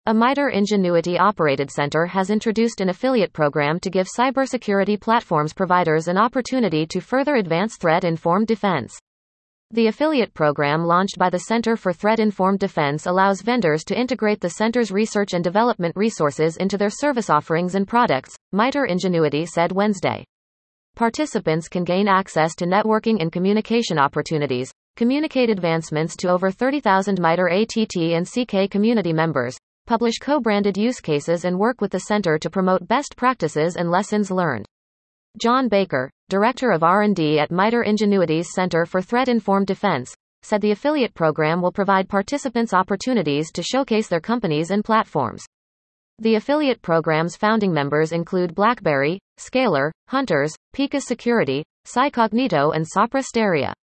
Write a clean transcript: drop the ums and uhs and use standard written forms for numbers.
A MITRE Ingenuity operated center has introduced an affiliate program to give cybersecurity platforms providers an opportunity to further advance threat-informed defense. The affiliate program launched by the Center for Threat-Informed Defense allows vendors to integrate the center's research and development resources into their service offerings and products, MITRE Ingenuity said Wednesday. Participants can gain access to networking and communication opportunities, communicate advancements to over 30,000 MITRE ATT and CK community members, publish co-branded use cases and work with the center to promote best practices and lessons learned. John Baker, Director of R&D at MITRE Ingenuity's Center for Threat-Informed Defense, said the affiliate program will provide participants opportunities to showcase their companies and platforms. The affiliate program's founding members include BlackBerry, Scalar, Hunters, Pika Security, Sci Cognito and Sopra Steria.